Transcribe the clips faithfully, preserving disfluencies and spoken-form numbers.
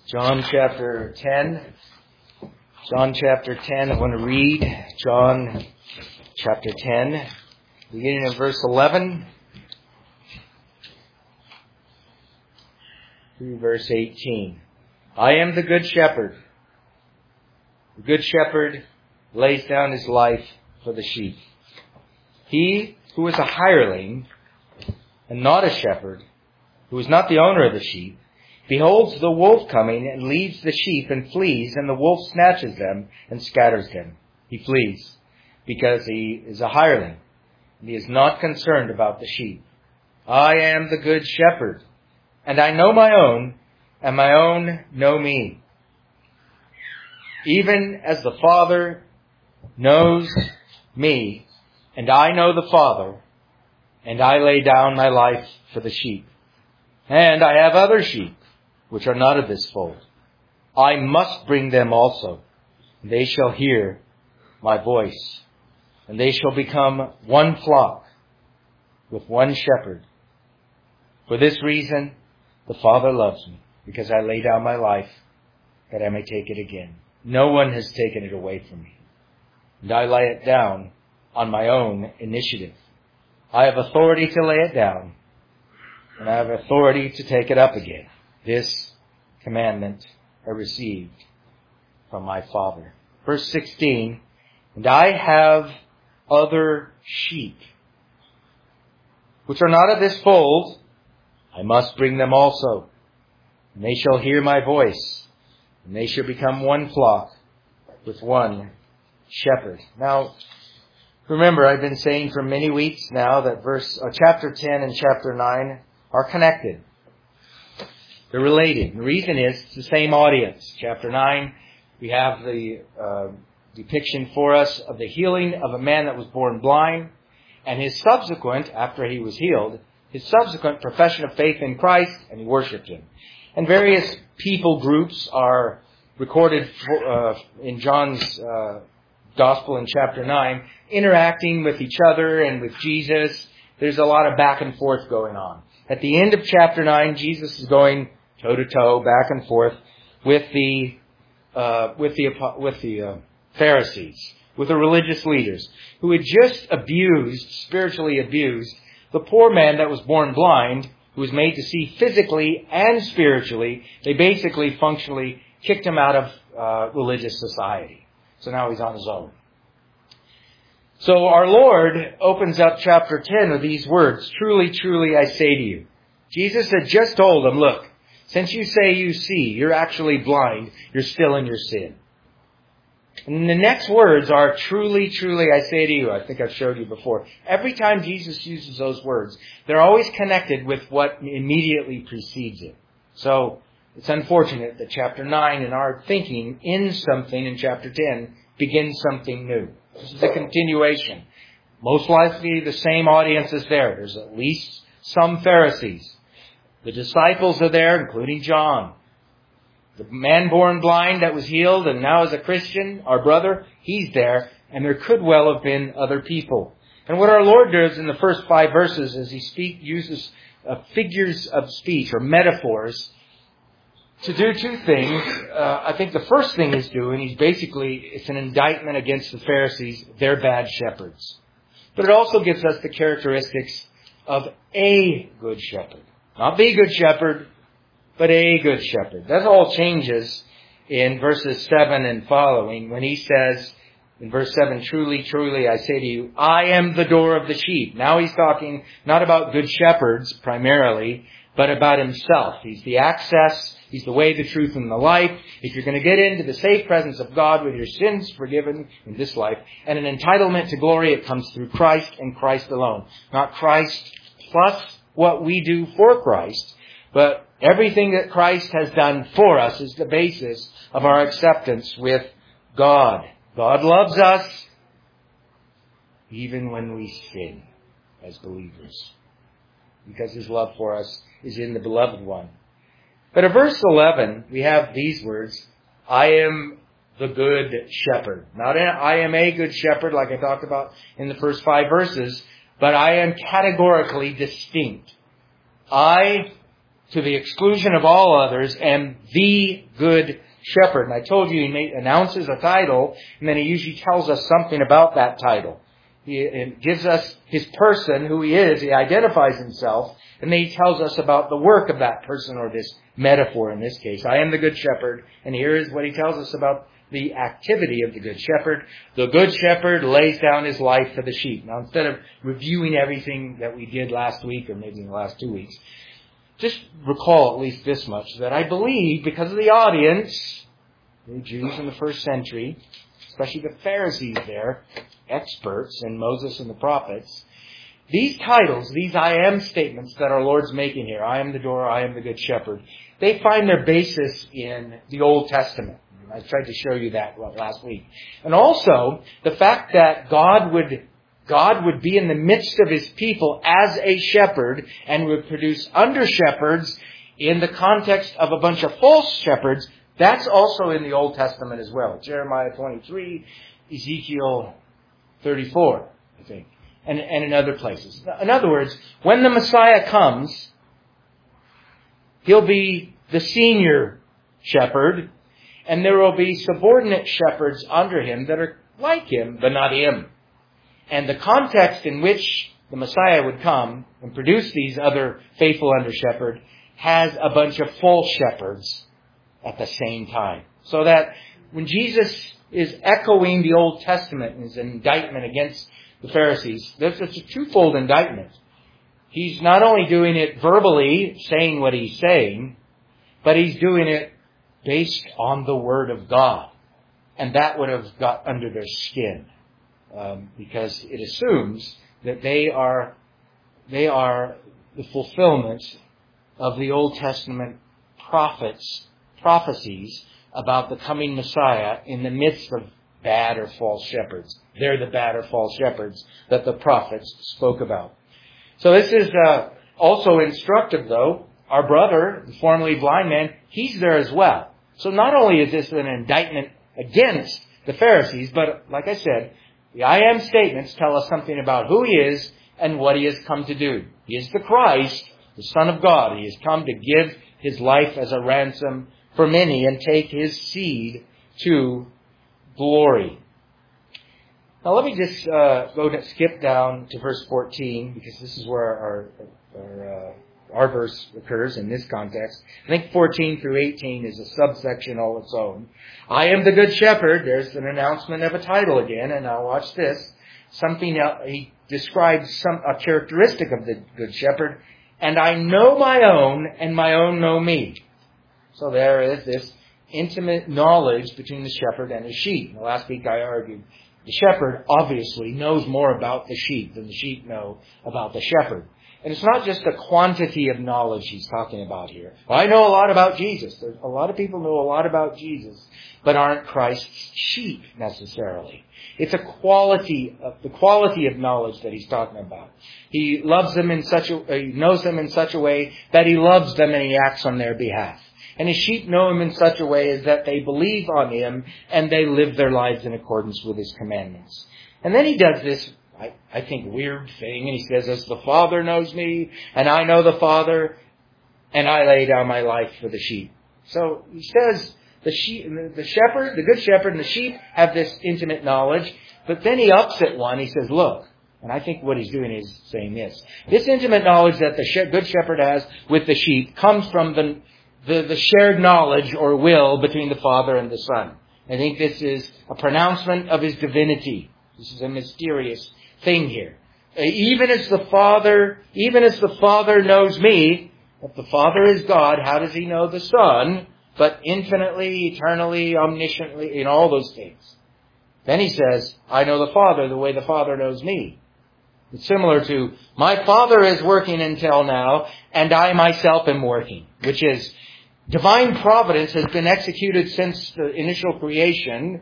John chapter ten. John chapter ten. I want to read John chapter ten, beginning in verse eleven through verse eighteen. I am the good shepherd. The good shepherd lays down his life for the sheep. He who is a hireling and not a shepherd, who is not the owner of the sheep, beholds the wolf coming and leads the sheep and flees, and the wolf snatches them and scatters them. He flees because he is a hireling, and he is not concerned about the sheep. I am the good shepherd, and I know my own, and my own know me. Even as the Father knows me, and I know the Father, and I lay down my life for the sheep. And I have other sheep, which are not of this fold. I must bring them also. And they shall hear my voice. And they shall become one flock with one shepherd. For this reason, the Father loves me, because I lay down my life that I may take it again. No one has taken it away from me. And I lay it down on my own initiative. I have authority to lay it down, and I have authority to take it up again. This commandment I received from my Father. Verse sixteen, and I have other sheep, which are not of this fold. I must bring them also, and they shall hear my voice, and they shall become one flock with one shepherd. Now, remember, I've been saying for many weeks now that verse uh, chapter ten and chapter nine are connected. They're related. The reason is it's the same audience. Chapter nine, we have the uh, depiction for us of the healing of a man that was born blind, and his subsequent, after he was healed, his subsequent profession of faith in Christ, and he worshipped him. And various people groups are recorded for, uh, in John's uh, Gospel in chapter nine, interacting with each other and with Jesus. There's a lot of back and forth going on. At the end of chapter nine, Jesus is going toe to toe, back and forth with the uh, with the with the uh, Pharisees, with the religious leaders who had just abused, spiritually abused, the poor man that was born blind, who was made to see physically and spiritually. They basically, functionally kicked him out of uh, religious society. So now he's on his own. So our Lord opens up chapter ten with these words, truly, truly, I say to you. Jesus had just told them, look, since you say you see, you're actually blind, you're still in your sin. And the next words are, truly, truly, I say to you. I think I've showed you before. Every time Jesus uses those words, they're always connected with what immediately precedes it. So it's unfortunate that chapter nine in our thinking ends something in chapter ten, begins something new. This is a continuation. Most likely the same audience is there. There's at least some Pharisees. The disciples are there, including John. The man born blind that was healed and now is a Christian, our brother, he's there. And there could well have been other people. And what our Lord does in the first five verses is he speak, uses uh, figures of speech or metaphors to do two things. Uh, I think the first thing he's doing, he's basically, it's an indictment against the Pharisees. They're bad shepherds. But it also gives us the characteristics of a good shepherd. Not the good shepherd, but a good shepherd. That all changes in verses seven and following when he says in verse seven, truly, truly, I say to you, I am the door of the sheep. Now he's talking not about good shepherds primarily, but about himself. He's the access. He's the way, the truth, and the life. If you're going to get into the safe presence of God with your sins forgiven in this life and an entitlement to glory, it comes through Christ and Christ alone. Not Christ plus what we do for Christ, but everything that Christ has done for us is the basis of our acceptance with God. God loves us even when we sin as believers, because His love for us is in the beloved one. But at verse eleven, we have these words, I am the good shepherd. Not I am a good shepherd like I talked about in the first five verses, but I am categorically distinct. I to the exclusion of all others, am the Good Shepherd. And I told you he may, announces a title, and then he usually tells us something about that title. He it gives us his person, who he is. He identifies himself, and then he tells us about the work of that person, or this metaphor in this case. I am the Good Shepherd, and here is what he tells us about the activity of the Good Shepherd. The Good Shepherd lays down his life for the sheep. Now, instead of reviewing everything that we did last week, or maybe in the last two weeks, just recall at least this much, that I believe, because of the audience, the Jews in the first century, especially the Pharisees there, experts in Moses and the prophets, these titles, these I am statements that our Lord's making here, I am the door, I am the Good Shepherd, they find their basis in the Old Testament. I tried to show you that last week. And also, the fact that God would God would be in the midst of his people as a shepherd and would produce under-shepherds in the context of a bunch of false shepherds, that's also in the Old Testament as well. Jeremiah twenty-three, Ezekiel thirty-four, I think, and, and in other places. In other words, when the Messiah comes, he'll be the senior shepherd, and there will be subordinate shepherds under him that are like him, but not him. And the context in which the Messiah would come and produce these other faithful under-shepherd has a bunch of false shepherds at the same time. So that when Jesus is echoing the Old Testament in his indictment against the Pharisees, there's a twofold indictment. He's not only doing it verbally, saying what he's saying, but he's doing it based on the Word of God. And that would have got under their skin. Um, because it assumes that they are they are the fulfillment of the Old Testament prophets, prophecies about the coming Messiah in the midst of bad or false shepherds. They're the bad or false shepherds that the prophets spoke about. So this is uh, also instructive, though. Our brother, the formerly blind man, he's there as well. So not only is this an indictment against the Pharisees, but like I said, the I am statements tell us something about who he is and what he has come to do. He is the Christ, the Son of God. He has come to give his life as a ransom for many and take his seed to glory. Now let me just uh, go to skip down to verse fourteen, because this is where our our, uh, our verse occurs in this context. I think fourteen through eighteen is a subsection all its own. I am the Good Shepherd. There's an announcement of a title again, and now watch this. Something else, he describes some a characteristic of the Good Shepherd. And I know my own, and my own know me. So there is this intimate knowledge between the shepherd and his sheep. Now, last week I argued the shepherd obviously knows more about the sheep than the sheep know about the shepherd. And it's not just the quantity of knowledge he's talking about here. Well, I know a lot about Jesus. There's a lot of people know a lot about Jesus, but aren't Christ's sheep necessarily. It's a quality of the quality of knowledge that he's talking about. He loves them in such a he knows them in such a way that he loves them and he acts on their behalf. And his sheep know him in such a way as that they believe on him and they live their lives in accordance with his commandments. And then he does this, I, I think, weird thing. And he says, as the Father knows me, and I know the Father, and I lay down my life for the sheep. So he says the sheep, the shepherd, the good shepherd and the sheep have this intimate knowledge. But then he ups it one. He says, look, and I think what he's doing is saying this. This intimate knowledge that the good shepherd has with the sheep comes from the The, the shared knowledge or will between the Father and the Son. I think this is a pronouncement of his divinity. This is a mysterious thing here. Even as the Father, even as the Father knows me, if the Father is God, how does he know the Son? But infinitely, eternally, omnisciently, in all those things. Then he says, I know the Father the way the Father knows me. It's similar to, my Father is working until now, and I myself am working, which is, divine providence has been executed since the initial creation.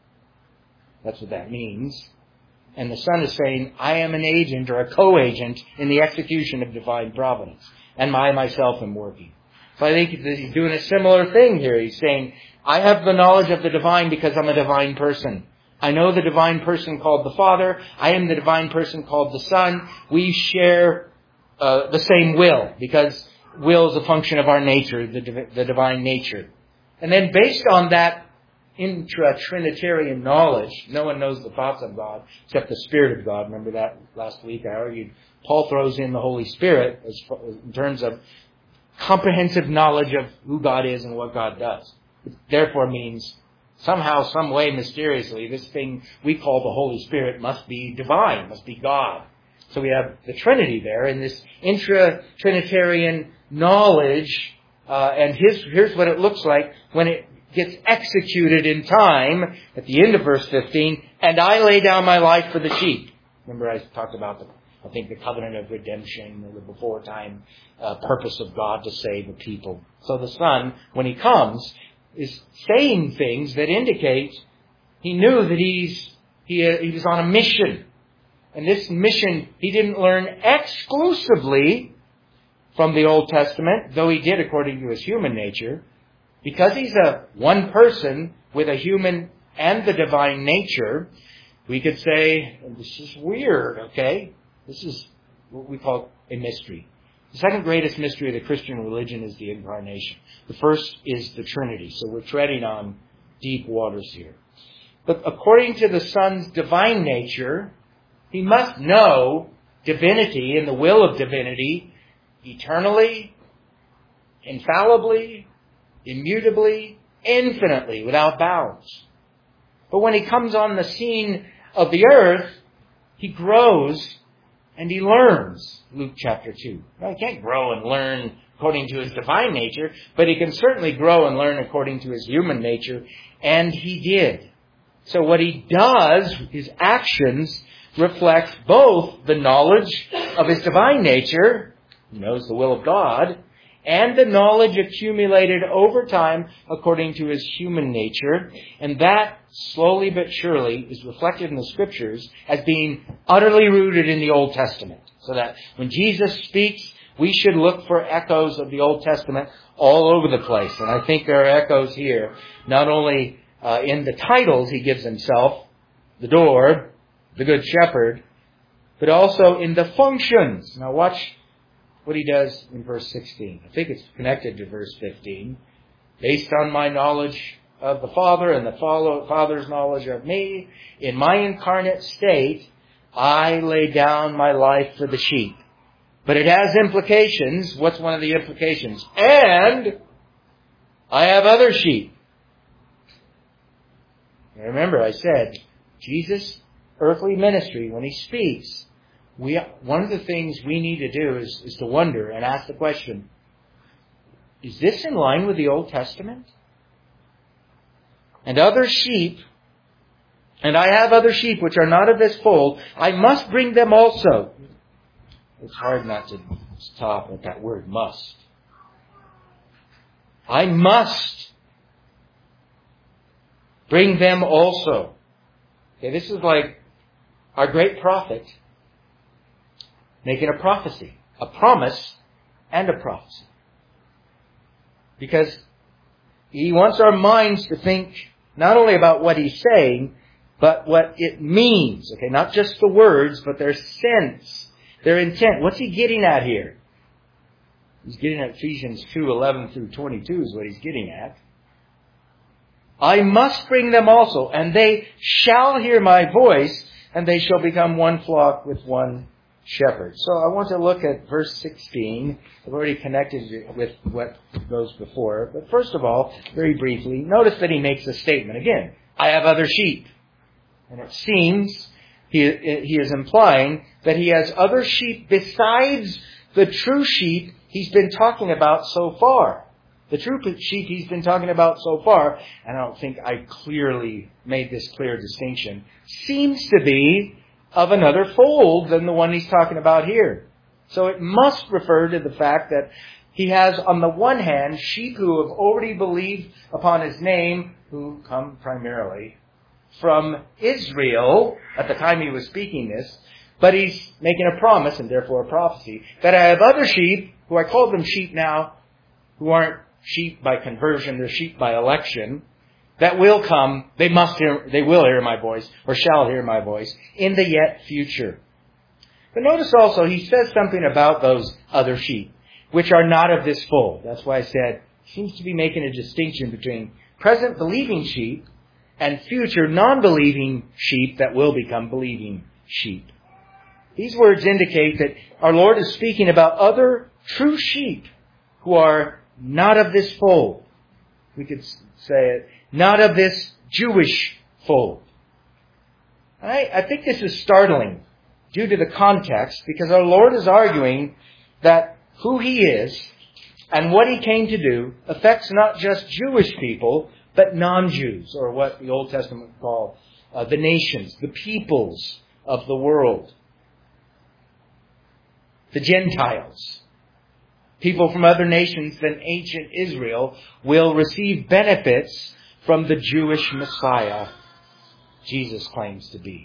That's what that means. And the Son is saying, I am an agent or a co-agent in the execution of divine providence. And I myself am working. So I think he's doing a similar thing here. He's saying, I have the knowledge of the divine because I'm a divine person. I know the divine person called the Father. I am the divine person called the Son. We share uh, the same will because will is a function of our nature, the, div- the divine nature. And then based on that intra-Trinitarian knowledge, no one knows the thoughts of God except the Spirit of God. Remember that last week I argued. Paul throws in the Holy Spirit as far, in terms of comprehensive knowledge of who God is and what God does. It therefore means somehow, some way, mysteriously, this thing we call the Holy Spirit must be divine, must be God. So we have the Trinity there in this intra-Trinitarian knowledge, uh, and his, here's what it looks like when it gets executed in time at the end of verse fifteen, and I lay down my life for the sheep. Remember I talked about, the, I think, the covenant of redemption, or the before time uh, purpose of God to save the people. So the Son, when he comes, is saying things that indicate he knew that he's he, he was on a mission. And this mission he didn't learn exclusively from the Old Testament, though he did according to his human nature. Because he's a one person with a human and the divine nature, we could say, this is weird, okay? This is what we call a mystery. The second greatest mystery of the Christian religion is the incarnation. The first is the Trinity. So we're treading on deep waters here. But according to the Son's divine nature, he must know divinity and the will of divinity eternally, infallibly, immutably, infinitely, without bounds. But when he comes on the scene of the earth, he grows and he learns. Luke chapter two. Now, he can't grow and learn according to his divine nature, but he can certainly grow and learn according to his human nature, and he did. So what he does, his actions, reflect both the knowledge of his divine nature, he knows the will of God, and the knowledge accumulated over time according to his human nature. And that, slowly but surely, is reflected in the Scriptures as being utterly rooted in the Old Testament. So that when Jesus speaks, we should look for echoes of the Old Testament all over the place. And I think there are echoes here, not only uh, in the titles he gives himself, the door, the Good Shepherd, but also in the functions. Now watch what he does in verse sixteen. I think it's connected to verse fifteen. Based on my knowledge of the Father and the Father's knowledge of me, in my incarnate state, I lay down my life for the sheep. But it has implications. What's one of the implications? And I have other sheep. Now remember, I said, Jesus' earthly ministry, when he speaks, We, one of the things we need to do is, is to wonder and ask the question, is this in line with the Old Testament? And other sheep, and I have other sheep which are not of this fold, I must bring them also. It's hard not to stop at that word, must. I must bring them also. Okay, this is like our great prophet making a prophecy, a promise and a prophecy. Because he wants our minds to think not only about what he's saying, but what it means. Okay, not just the words, but their sense, their intent. What's he getting at here? He's getting at Ephesians two, eleven through twenty-two is what he's getting at. I must bring them also, and they shall hear my voice, and they shall become one flock with one shepherd. So I want to look at verse sixteen. I've already connected it with what goes before. But first of all, very briefly, notice that he makes a statement. Again, I have other sheep. And it seems he, he is implying that he has other sheep besides the true sheep he's been talking about so far. The true sheep he's been talking about so far, and I don't think I clearly made this clear distinction, seems to be of another fold than the one he's talking about here. So it must refer to the fact that he has, on the one hand, sheep who have already believed upon his name, who come primarily from Israel at the time he was speaking this, but he's making a promise, and therefore a prophecy, that I have other sheep, who I call them sheep now, who aren't sheep by conversion, they're sheep by election, that will come, they must hear, they will hear my voice, or shall hear my voice, in the yet future. But notice also, he says something about those other sheep. which are not of this fold. That's why I said, he seems to be making a distinction between present believing sheep and future non-believing sheep that will become believing sheep. These words indicate that our Lord is speaking about other true sheep who are not of this fold. We could say it, not of this Jewish fold. I, I think this is startling due to the context, because our Lord is arguing that who He is and what He came to do affects not just Jewish people, but non-Jews, or what the Old Testament would call uh, the nations, the peoples of the world. The Gentiles. People from other nations than ancient Israel will receive benefits from the Jewish Messiah Jesus claims to be.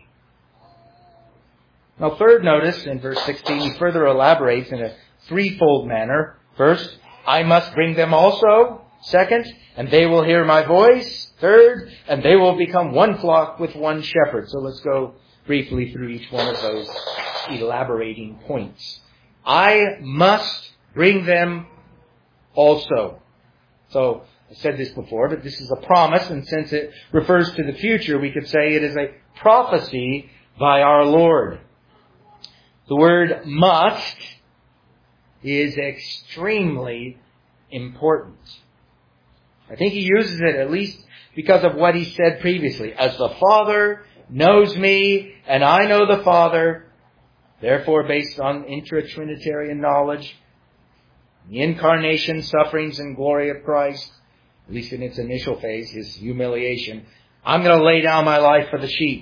Now, third, notice in verse sixteen, he further elaborates in a threefold manner. First, I must bring them also. Second, and they will hear my voice. Third, and they will become one flock with one shepherd. So let's go briefly through each one of those elaborating points. I must bring them also. So, I said this before, but this is a promise, and since it refers to the future, we could say it is a prophecy by our Lord. The word must is extremely important. I think he uses it at least because of what he said previously. As the Father knows me, and I know the Father, therefore, based on intra-Trinitarian knowledge, the incarnation, sufferings, and glory of Christ, at least in its initial phase, His humiliation, I'm going to lay down my life for the sheep.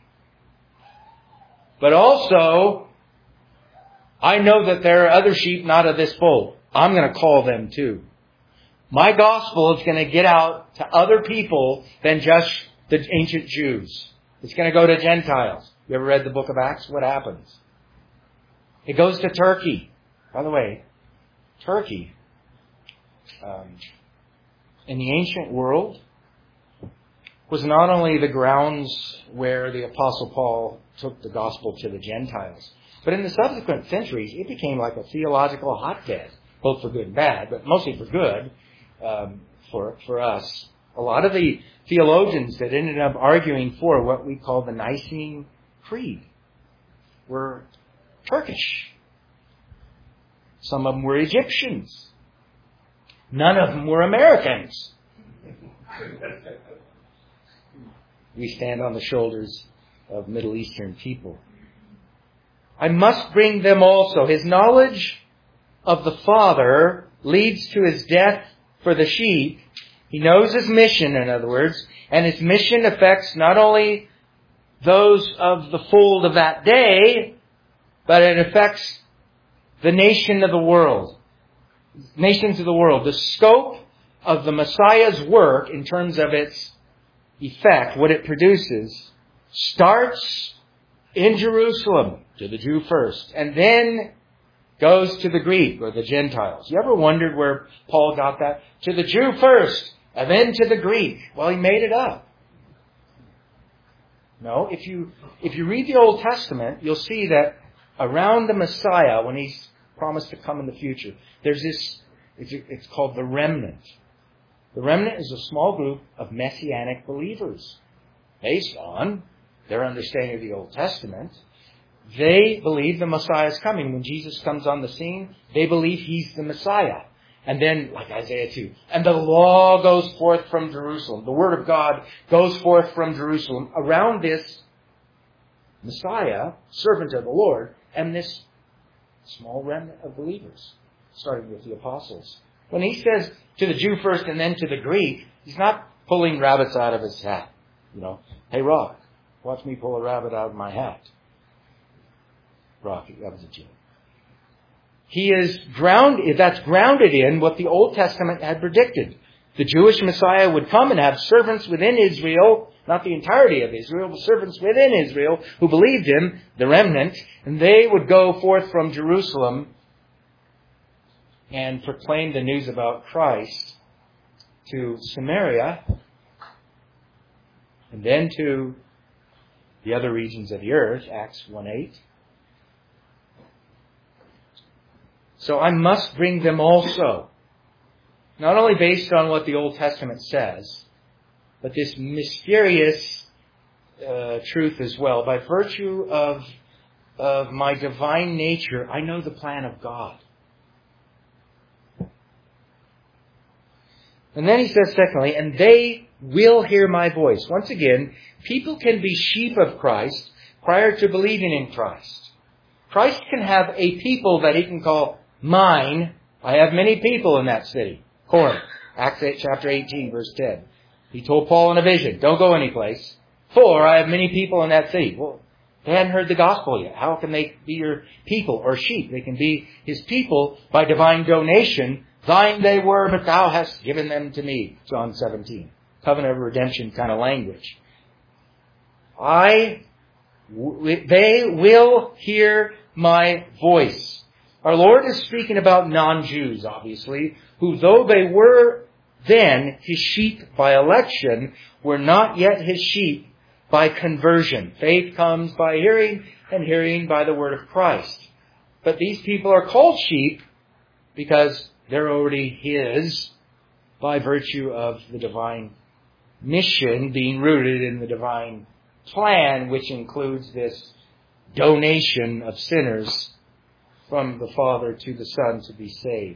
But also, I know that there are other sheep not of this fold. I'm going to call them too. My gospel is going to get out to other people than just the ancient Jews. It's going to go to Gentiles. You ever read the book of Acts? What happens? It goes to Turkey. By the way, Turkey, um, in the ancient world, was not only the grounds where the Apostle Paul took the gospel to the Gentiles, but in the subsequent centuries, it became like a theological hotbed, both for good and bad, but mostly for good um, for, for us. A lot of the theologians that ended up arguing for what we call the Nicene Creed were Turkish. Some of them were Egyptians. None of them were Americans. We stand on the shoulders of Middle Eastern people. I must bring them also. His knowledge of the Father leads to His death for the sheep. He knows His mission, in other words, and His mission affects not only those of the fold of that day, but it affects the nation of the world. Nations of the world. The scope of the Messiah's work in terms of its effect, what it produces, starts in Jerusalem, to the Jew first, and then goes to the Greek or the Gentiles. You ever wondered where Paul got that? To the Jew first, and then to the Greek. Well, he made it up. No, if you if you read the Old Testament, you'll see that around the Messiah, when He's promised to come in the future, there's this, it's, it's called the remnant. The remnant is a small group of Messianic believers based on their understanding of the Old Testament. They believe the Messiah is coming. When Jesus comes on the scene, they believe He's the Messiah. And then, like Isaiah two, and the law goes forth from Jerusalem. The Word of God goes forth from Jerusalem around this Messiah, servant of the Lord, and this small remnant of believers, starting with the apostles. When He says to the Jew first and then to the Greek, He's not pulling rabbits out of His hat. You know, hey, Rock, watch me pull a rabbit out of my hat. Rock, that was a joke. He is grounded, that's grounded in what the Old Testament had predicted. The Jewish Messiah would come and have servants within Israel, not the entirety of Israel, but servants within Israel who believed Him, the remnant, and they would go forth from Jerusalem and proclaim the news about Christ to Samaria and then to the other regions of the earth, Acts one eight. So I must bring them also. Not only based on what the Old Testament says, but this mysterious uh, truth as well. By virtue of, of my divine nature, I know the plan of God. And then he says, secondly, and they will hear my voice. Once again, people can be sheep of Christ prior to believing in Christ. Christ can have a people that he can call mine. I have many people in that city. Corinth, Acts eight, chapter eighteen, verse ten. He told Paul in a vision, don't go anyplace, for I have many people in that city. Well, they hadn't heard the gospel yet. How can they be your people or sheep? They can be his people by divine donation. Thine they were, but thou hast given them to me. John seventeen. Covenant of redemption kind of language. I, w- they will hear my voice. Our Lord is speaking about non-Jews, obviously, who though they were then his sheep by election, were not yet his sheep by conversion. Faith comes by hearing, and hearing by the word of Christ. But these people are called sheep because they're already his by virtue of the divine mission being rooted in the divine plan, which includes this donation of sinners from the Father to the Son to be saved.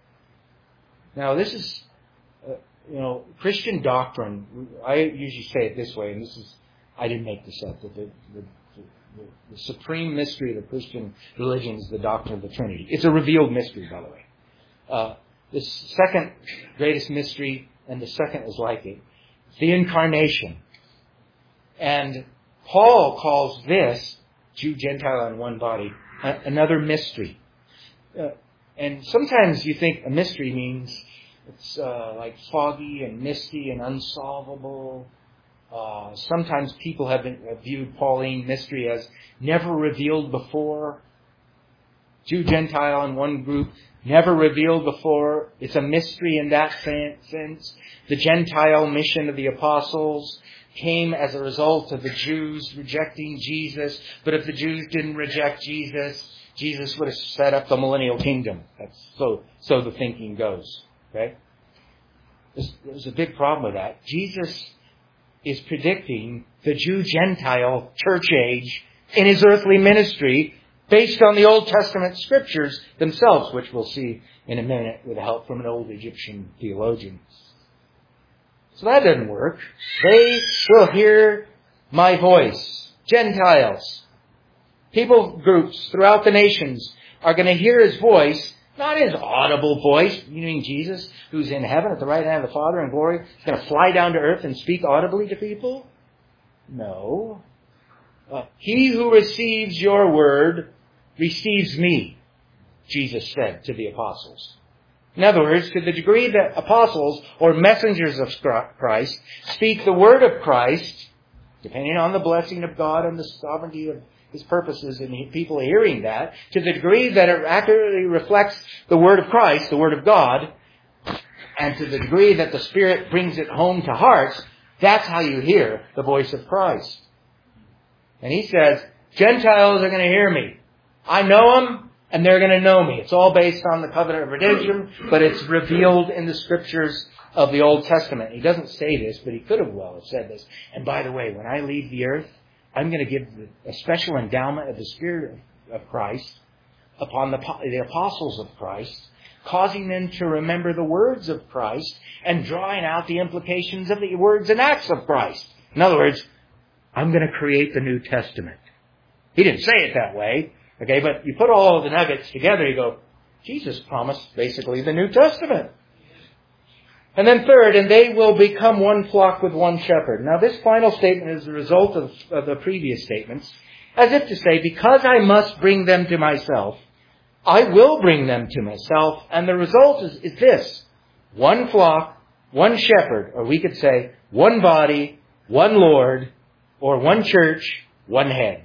Now this is, uh, you know, Christian doctrine. I usually say it this way, and this is, I didn't make this up, but the, the, the, the supreme mystery of the Christian religion is the doctrine of the Trinity. It's a revealed mystery, by the way. Uh, the second greatest mystery, and the second is like it, the incarnation. And Paul calls this, Jew, Gentile in one body, a, another mystery. Uh, and sometimes you think a mystery means it's uh, like foggy and misty and unsolvable. Uh, sometimes people have, been, have viewed Pauline mystery as never revealed before. Jew, Gentile in one group, never revealed before. It's a mystery in that sense. The Gentile mission of the apostles came as a result of the Jews rejecting Jesus. But if the Jews didn't reject Jesus, Jesus would have set up the millennial kingdom. That's so, so the thinking goes. Okay? There's, there's a big problem with that. Jesus is predicting the Jew-Gentile church age in his earthly ministry based on the Old Testament scriptures themselves, which we'll see in a minute with help from an old Egyptian theologian. So that doesn't work. They will hear my voice. Gentiles, people groups throughout the nations are going to hear his voice, not his audible voice, meaning Jesus, who's in heaven at the right hand of the Father in glory, is going to fly down to earth and speak audibly to people. No. Uh, he who receives your word receives me, Jesus said to the apostles. In other words, to the degree that apostles or messengers of Christ speak the word of Christ, depending on the blessing of God and the sovereignty of his purposes and people hearing that, to the degree that it accurately reflects the word of Christ, the word of God, and to the degree that the Spirit brings it home to hearts, that's how you hear the voice of Christ. And he says, Gentiles are going to hear me. I know them, and they're going to know me. It's all based on the covenant of redemption, but it's revealed in the scriptures of the Old Testament. He doesn't say this, but he could have well have said this. And by the way, when I leave the earth, I'm going to give a special endowment of the Spirit of Christ upon the, the apostles of Christ, causing them to remember the words of Christ and drawing out the implications of the words and acts of Christ. In other words, I'm going to create the New Testament. He didn't say it that way, okay, but you put all of the nuggets together, you go, Jesus promised basically the New Testament. And then third, and they will become one flock with one shepherd. Now this final statement is the result of, of the previous statements, as if to say, because I must bring them to myself, I will bring them to myself, and the result is, is this: one flock, one shepherd, or we could say one body, one Lord, or one church, one head.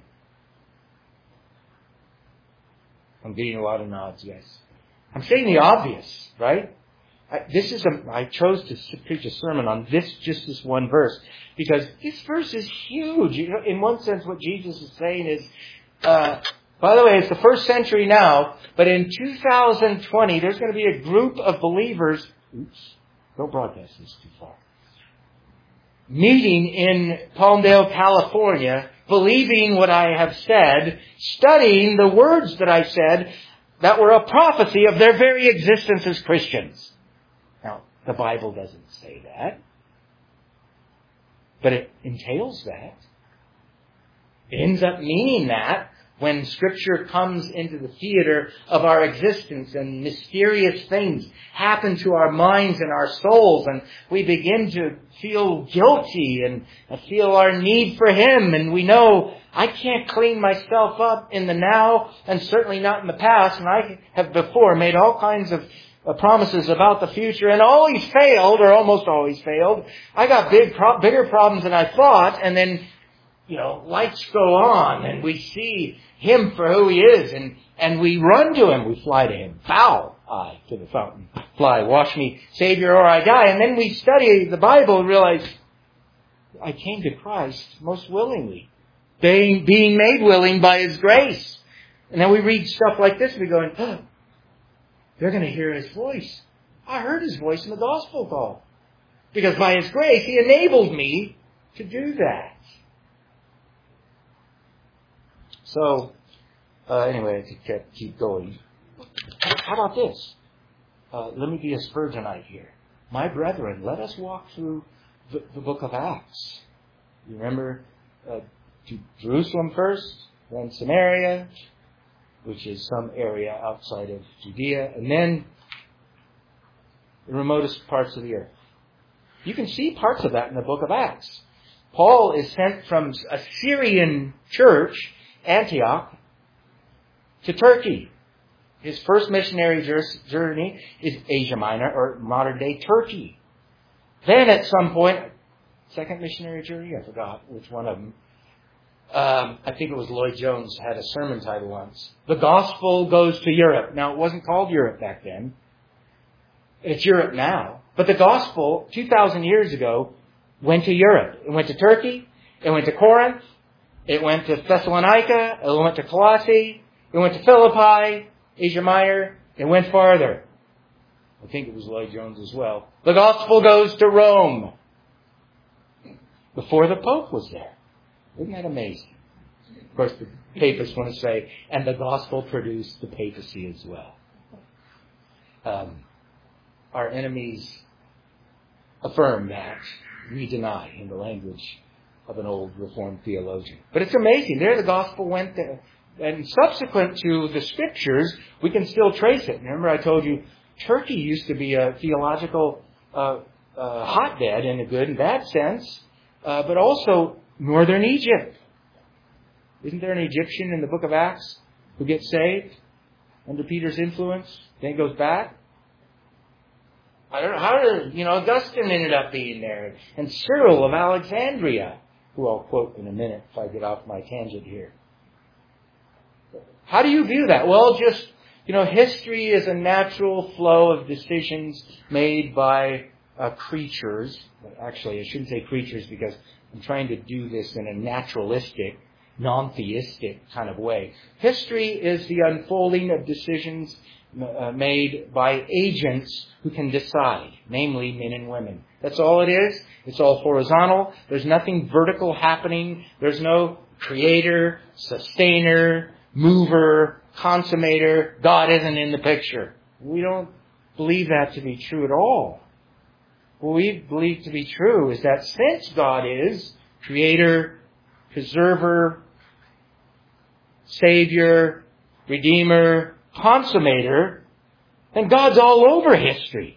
I'm getting a lot of nods, yes. I'm saying the obvious, right? I, this is a, I chose to preach a sermon on this, just this one verse, because this verse is huge. You know, in one sense, what Jesus is saying is, uh, By the way, it's the first century now, but in two thousand twenty, there's going to be a group of believers, oops, don't broadcast this too far, meeting in Palmdale, California, believing what I have said, studying the words that I said that were a prophecy of their very existence as Christians. Now, the Bible doesn't say that, but it entails that. It ends up meaning that when Scripture comes into the theater of our existence and mysterious things happen to our minds and our souls, and we begin to feel guilty and feel our need for Him, and we know I can't clean myself up in the now and certainly not in the past, and I have before made all kinds of promises about the future and always failed, or almost always failed. I got big, bigger problems than I thought, and then you know, lights go on and we see Him for who He is, and, and we run to Him, we fly to Him. Foul, I to the fountain fly, wash me, Savior, or I die. And then we study the Bible and realize, I came to Christ most willingly, being, being made willing by His grace. And then we read stuff like this, and we go, oh, they're going to hear His voice. I heard His voice in the gospel call. Because by His grace, He enabled me to do that. So, uh, anyway, I could keep going. How about this? Uh, let me be a Spurgeonite here. My brethren, let us walk through the, the book of Acts. You remember uh, to Jerusalem first, then Samaria, which is some area outside of Judea, and then the remotest parts of the earth. You can see parts of that in the book of Acts. Paul is sent from a Syrian church, Antioch, to Turkey. His first missionary journey is Asia Minor, or modern day Turkey. Then at some point, second missionary journey, I forgot which one of them. Um, I think it was Lloyd Jones had a sermon title once. The Gospel Goes to Europe. Now, it wasn't called Europe back then. It's Europe now. But the Gospel, two thousand years ago, went to Europe. It went to Turkey. It went to Corinth. It went to Thessalonica, it went to Colossae, it went to Philippi, Asia Minor, it went farther. I think it was Lloyd Jones as well. The gospel goes to Rome. Before the Pope was there. Isn't that amazing? Of course, the papists want to say, and the gospel produced the papacy as well. Um, our enemies affirm that. We deny in the language of an old Reformed theologian. But it's amazing. There the gospel went there. And subsequent to the Scriptures, we can still trace it. Remember I told you, Turkey used to be a theological uh, uh, hotbed in a good and bad sense, uh, but also northern Egypt. Isn't there an Egyptian in the book of Acts who gets saved under Peter's influence, then goes back? I don't know how did, you know, Augustine ended up being there, and Cyril of Alexandria, who I'll quote in a minute if I get off my tangent here. How do you view that? Well, just, you know, history is a natural flow of decisions made by uh, creatures. Actually, I shouldn't say creatures because I'm trying to do this in a naturalistic, non-theistic kind of way. History is the unfolding of decisions uh, made by agents who can decide, namely men and women. That's all it is. It's all horizontal. There's nothing vertical happening. There's no creator, sustainer, mover, consummator. God isn't in the picture. We don't believe that to be true at all. What we believe to be true is that since God is creator, preserver, savior, redeemer, consummator, then God's all over history.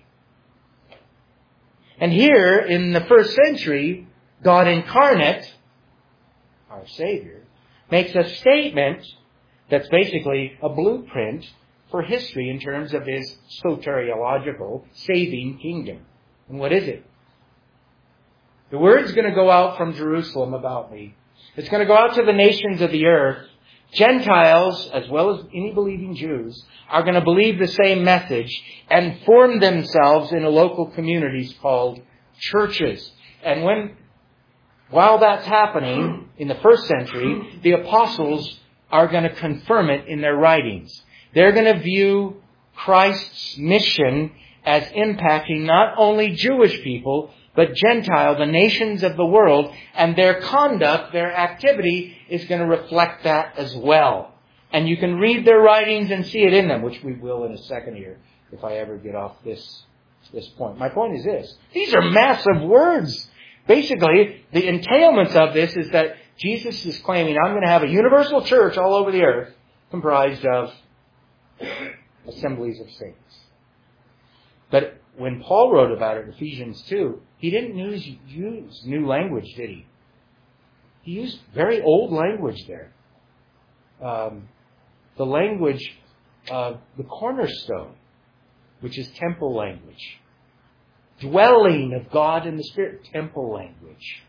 And here, in the first century, God incarnate, our Savior, makes a statement that's basically a blueprint for history in terms of His soteriological saving kingdom. And what is it? The word's going to go out from Jerusalem about me. It's going to go out to the nations of the earth. Gentiles, as well as any believing Jews, are going to believe the same message and form themselves into local communities called churches. And when, while that's happening in the first century, the apostles are going to confirm it in their writings. They're going to view Christ's mission as impacting not only Jewish people, but Gentile, the nations of the world, and their conduct, their activity is going to reflect that as well. And you can read their writings and see it in them, which we will in a second here, if I ever get off this, this point. My point is this. These are massive words. Basically, the entailments of this is that Jesus is claiming, I'm going to have a universal church all over the earth comprised of assemblies of saints. But when Paul wrote about it in Ephesians two, he didn't use, use new language, did he? He used very old language there. Um, the language of the cornerstone, which is temple language. Dwelling of God in the Spirit, temple language.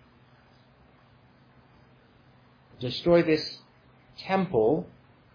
Destroy this temple,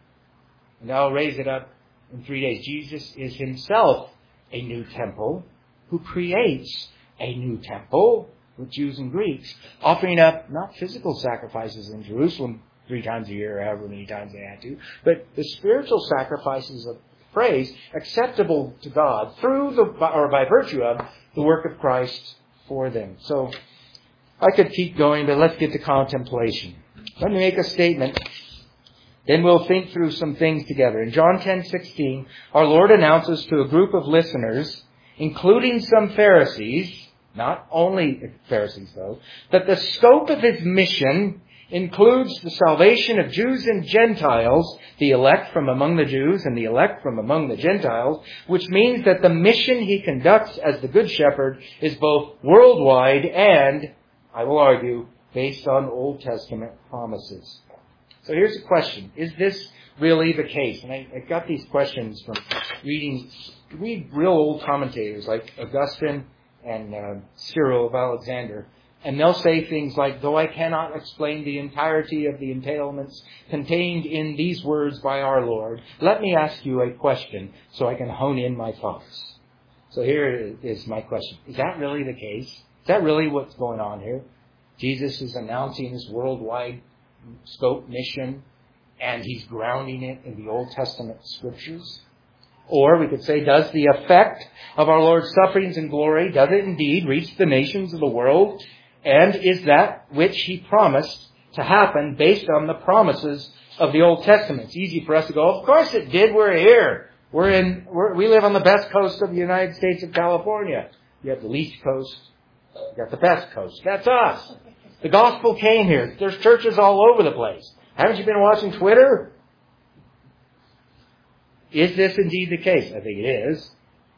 and I'll raise it up in three days. Jesus is himself a new temple who creates a new temple with Jews and Greeks, offering up not physical sacrifices in Jerusalem three times a year or however many times they had to, but the spiritual sacrifices of praise acceptable to God through the, or by virtue of the work of Christ for them. So I could keep going, but let's get to contemplation. Let me make a statement. Then we'll think through some things together. In John ten sixteen, our Lord announces to a group of listeners, including some Pharisees, not only Pharisees though, that the scope of his mission includes the salvation of Jews and Gentiles, the elect from among the Jews and the elect from among the Gentiles, which means that the mission he conducts as the Good Shepherd is both worldwide and, I will argue, based on Old Testament promises. So here's a question. Is this really the case? And I, I got these questions from reading read real old commentators like Augustine and uh, Cyril of Alexander. And they'll say things like, though I cannot explain the entirety of the entailments contained in these words by our Lord, let me ask you a question so I can hone in my thoughts. So here is my question. Is that really the case? Is that really what's going on here? Jesus is announcing his worldwide scope mission, and he's grounding it in the Old Testament scriptures? Or we could say, does the effect of our Lord's sufferings and glory, does it indeed reach the nations of the world? And is that which he promised to happen based on the promises of the Old Testament? It's easy for us to go, of course it did, we're here. We're in, we're, we live on the best coast of the United States of California. You have the least coast, you got the best coast. That's us. The gospel came here. There's churches all over the place. Haven't you been watching Twitter? Is this indeed the case? I think it is.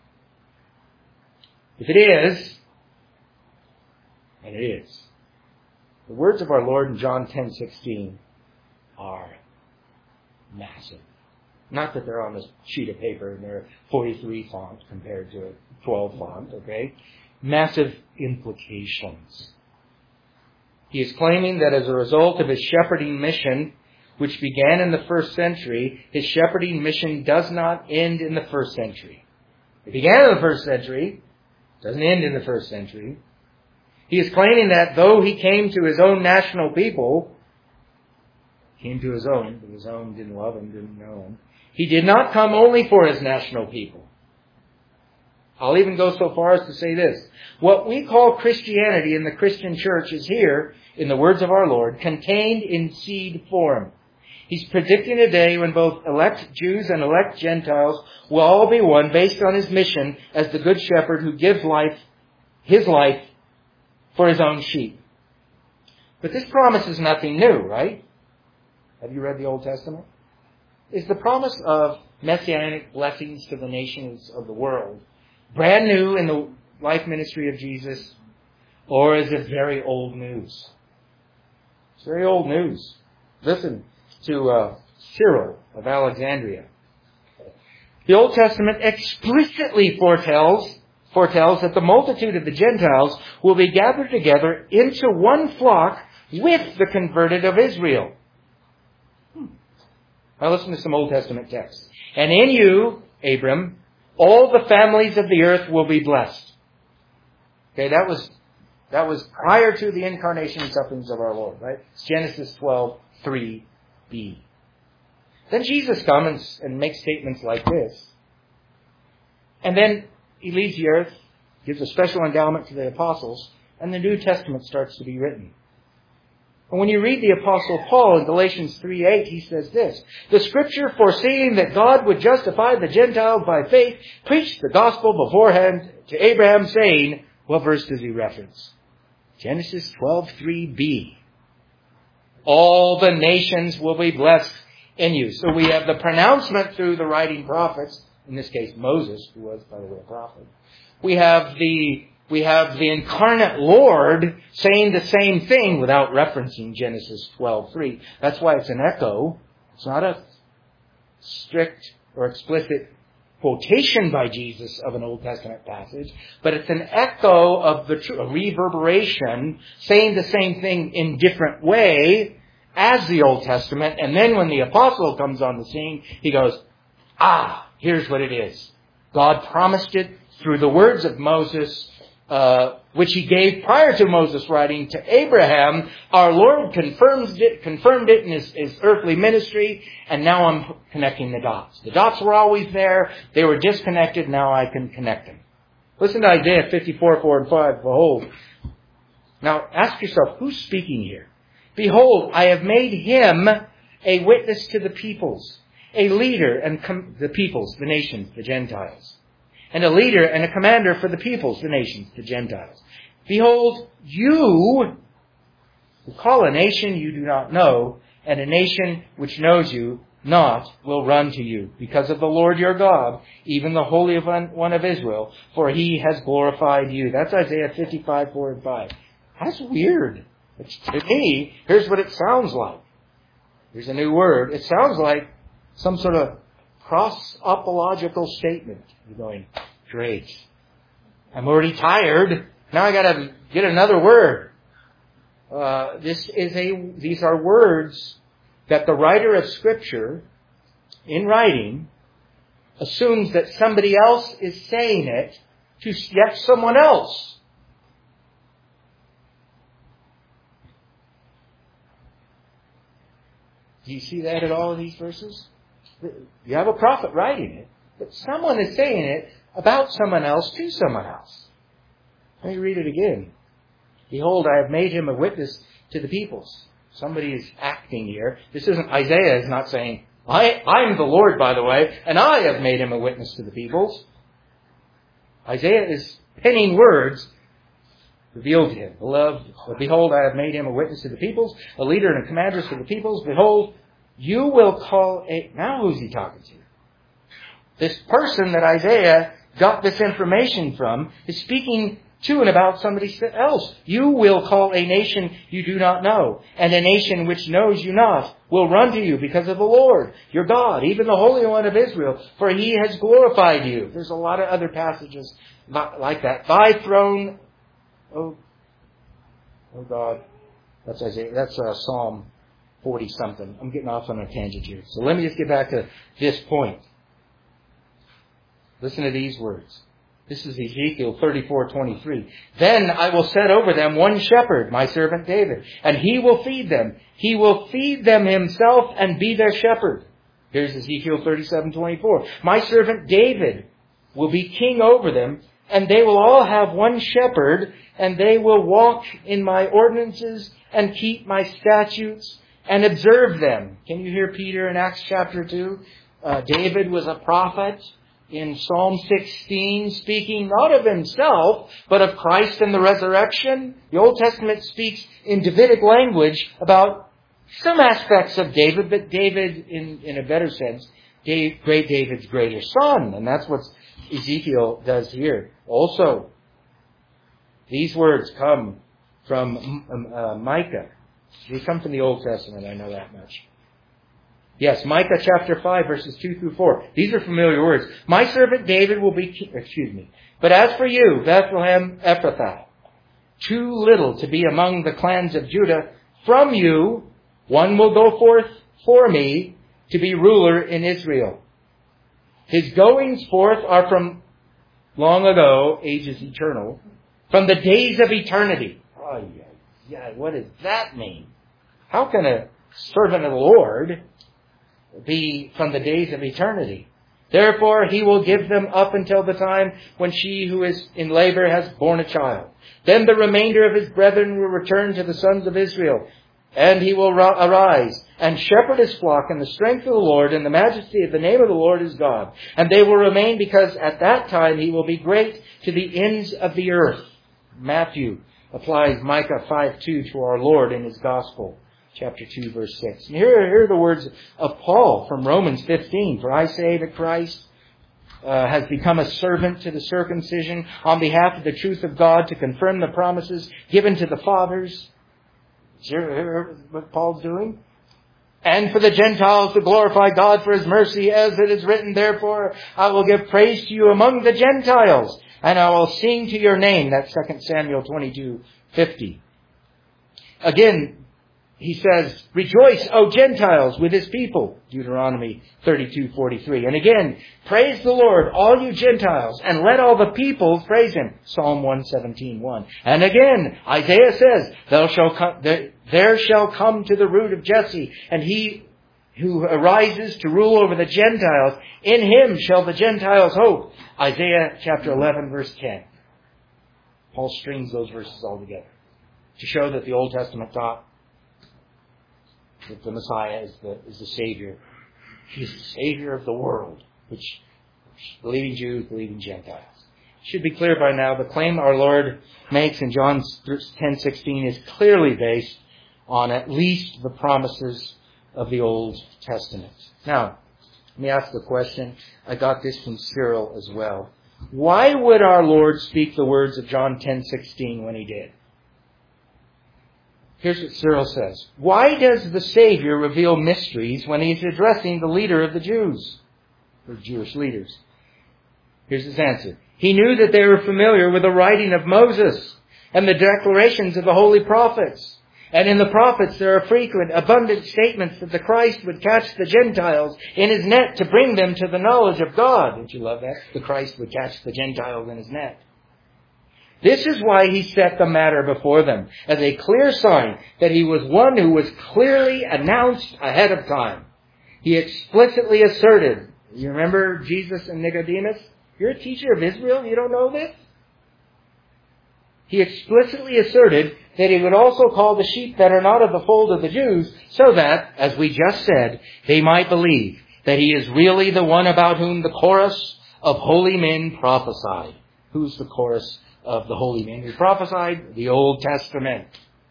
If it is, and it is, the words of our Lord in John ten sixteen are massive. Not that they're on a sheet of paper and they're forty-three font compared to a twelve font, okay? Massive implications. He is claiming that as a result of his shepherding mission, which began in the first century, his shepherding mission does not end in the first century. It began in the first century, doesn't end in the first century. He is claiming that though he came to his own national people, came to his own, but his own didn't love him, didn't know him, he did not come only for his national people. I'll even go so far as to say this. What we call Christianity in the Christian church is here, in the words of our Lord, contained in seed form. He's predicting a day when both elect Jews and elect Gentiles will all be one based on his mission as the Good Shepherd who gives life, his life, for his own sheep. But this promise is nothing new, right? Have you read the Old Testament? Is the promise of messianic blessings to the nations of the world brand new in the life ministry of Jesus, or is it very old news? It's very old news. Listen to uh, Cyril of Alexandria. The Old Testament explicitly foretells foretells that the multitude of the Gentiles will be gathered together into one flock with the converted of Israel. Hmm. Now listen to some Old Testament texts. And in you, Abram, all the families of the earth will be blessed. Okay, that was that was prior to the incarnation and sufferings of our Lord, right? It's Genesis twelve, three b. Then Jesus comes and makes statements like this. And then he leaves the earth, gives a special endowment to the apostles, and the New Testament starts to be written. And when you read the Apostle Paul in Galatians three eight, he says this, "The Scripture, foreseeing that God would justify the Gentiles by faith, preached the gospel beforehand to Abraham, saying," what verse does he reference? Genesis twelve three b. "All the nations will be blessed in you." So we have the pronouncement through the writing prophets, in this case Moses, who was, by the way, a prophet. We have the We have the incarnate Lord saying the same thing without referencing Genesis twelve three. That's why it's an echo. It's not a strict or explicit quotation by Jesus of an Old Testament passage, but it's an echo of the tr- a reverberation saying the same thing in different way as the Old Testament. And then when the apostle comes on the scene, he goes, ah, here's what it is. God promised it through the words of Moses, Uh, which he gave prior to Moses writing to Abraham. Our Lord confirms it, confirmed it in his, his earthly ministry, and now I'm connecting the dots. The dots were always there. They were disconnected. Now I can connect them. Listen to Isaiah fifty-four, four and five. Behold. Now ask yourself, who's speaking here? "Behold, I have made him a witness to the peoples, a leader and com- the peoples, the nations, the Gentiles. And a leader and a commander for the peoples, the nations, the Gentiles. Behold, you will call a nation you do not know, and a nation which knows you not will run to you, because of the Lord your God, even the Holy One of Israel, for he has glorified you." That's Isaiah fifty-five, four and five. That's weird. It's, to me, here's what it sounds like. Here's a new word. It sounds like some sort of cross-apological statement. You're going, great. I'm already tired. Now I got to get another word. Uh, this is a. These are words that the writer of Scripture, in writing, assumes that somebody else is saying it to yet someone else. Do you see that at all in these verses? You have a prophet writing it, but someone is saying it about someone else to someone else. Let me read it again. "Behold, I have made him a witness to the peoples." Somebody is acting here. This isn't, Isaiah is not saying, I, I'm the Lord, by the way, and I have made him a witness to the peoples. Isaiah is penning words revealed to him. Beloved, "Behold, I have made him a witness to the peoples, a leader and a commander to the peoples. Behold, you will call a..." Now who's he talking to? This person that Isaiah got this information from is speaking to and about somebody else. "You will call a nation you do not know, and a nation which knows you not will run to you because of the Lord, your God, even the Holy One of Israel, for he has glorified you." There's a lot of other passages like that. "Thy throne, oh, oh God." That's Isaiah. That's uh, Psalm forty something. I'm getting off on a tangent here. So let me just get back to this point. Listen to these words. This is Ezekiel thirty-four twenty-three. "Then I will set over them one shepherd, my servant David, and he will feed them. He will feed them himself and be their shepherd." Here's Ezekiel thirty-seven twenty-four. "My servant David will be king over them, and they will all have one shepherd, and they will walk in my ordinances and keep my statutes and observe them." Can you hear Peter in Acts chapter two? Uh, David was a prophet in Psalm sixteen, speaking not of himself, but of Christ and the resurrection. The Old Testament speaks in Davidic language about some aspects of David, but David, in, in a better sense, Dave, great David's greater son. And that's what Ezekiel does here. Also, these words come from uh, Micah. They come from the Old Testament, I know that much. Yes, Micah chapter five, verses two through four. These are familiar words. "My servant David will be king," excuse me. "But as for you, Bethlehem Ephrathah, too little to be among the clans of Judah, from you one will go forth for me to be ruler in Israel. His goings forth are from long ago, ages eternal, from the days of eternity." Oh, yeah, yeah. What does that mean? How can a servant of the Lord be from the days of eternity. Therefore he will give them up until the time when she who is in labor has borne a child. Then the remainder of his brethren will return to the sons of Israel, and he will arise and shepherd his flock in the strength of the Lord and the majesty of the name of the Lord his God. And they will remain because at that time he will be great to the ends of the earth. Matthew applies Micah five two to our Lord in his gospel. Chapter two, verse six. And here, here are the words of Paul from Romans fifteen. For I say that Christ uh, has become a servant to the circumcision on behalf of the truth of God to confirm the promises given to the fathers. Hear what Paul's doing? And for the Gentiles to glorify God for his mercy, as it is written, therefore I will give praise to you among the Gentiles, and I will sing to your name. That's Second Samuel twenty-two fifty. Again, he says, rejoice, O Gentiles, with his people. Deuteronomy thirty-two forty-three. And again, praise the Lord, all you Gentiles, and let all the peoples praise him. Psalm one seventeen one. And again, Isaiah says, Thou shall come, there, there shall come to the root of Jesse, and he who arises to rule over the Gentiles, in him shall the Gentiles hope. Isaiah chapter eleven, verse ten. Paul strings those verses all together to show that the Old Testament taught that the Messiah is the, is the Savior. He is the Savior of the world, which believing Jews, believing Gentiles. It should be clear by now, the claim our Lord makes in John ten sixteen is clearly based on at least the promises of the Old Testament. Now, let me ask the question. I got this from Cyril as well. Why would our Lord speak the words of John ten sixteen when he did? Here's what Cyril says. Why does the Savior reveal mysteries when he's addressing the leader of the Jews, the Jewish leaders? Here's his answer. He knew that they were familiar with the writing of Moses and the declarations of the holy prophets. And in the prophets there are frequent, abundant statements that the Christ would catch the Gentiles in his net to bring them to the knowledge of God. Don't you love that? The Christ would catch the Gentiles in his net. This is why he set the matter before them as a clear sign that he was one who was clearly announced ahead of time. He explicitly asserted, you remember Jesus and Nicodemus? You're a teacher of Israel, you don't know this? He explicitly asserted that he would also call the sheep that are not of the fold of the Jews so that, as we just said, they might believe that he is really the one about whom the chorus of holy men prophesied. Who's the chorus of the holy men who prophesied? The Old Testament.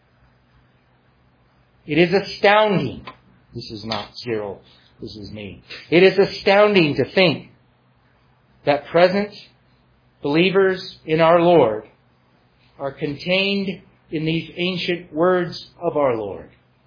It is astounding. This is not Cyril. This is me. It is astounding to think that present believers in our Lord are contained in these ancient words of our Lord.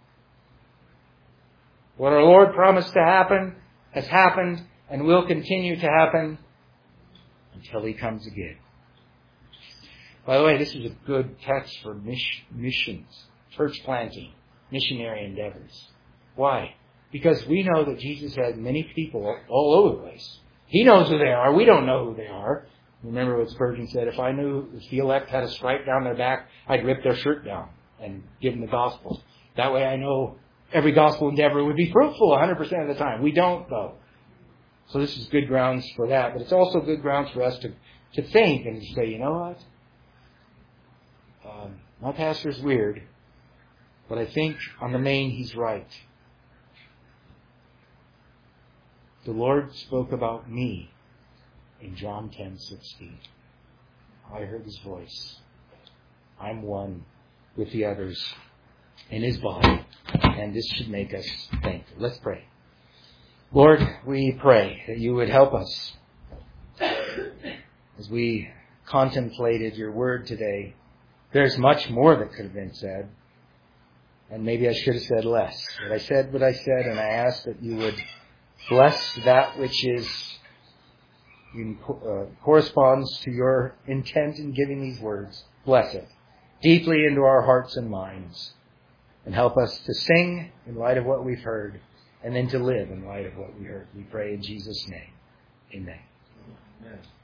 What our Lord promised to happen has happened and will continue to happen until he comes again. By the way, this is a good text for missions, church planting, missionary endeavors. Why? Because we know that Jesus had many people all over the place. He knows who they are. We don't know who they are. Remember what Spurgeon said, if I knew if the elect had a stripe down their back, I'd rip their shirt down and give them the gospel. That way I know every gospel endeavor would be fruitful one hundred percent of the time. We don't, though. So this is good grounds for that. But it's also good grounds for us to, to think and to say, you know what? Um, my pastor's weird, but I think on the main he's right. The Lord spoke about me in John ten sixteen. I heard his voice. I'm one with the others in his body, and this should make us think. Let's pray. Lord, we pray that you would help us as we contemplated your word today. There's much more that could have been said, and maybe I should have said less. But I said what I said, and I ask that you would bless that which is in, uh, corresponds to your intent in giving these words. Bless it deeply into our hearts and minds, and help us to sing in light of what we've heard, and then to live in light of what we heard. We pray in Jesus' name. Amen. Amen.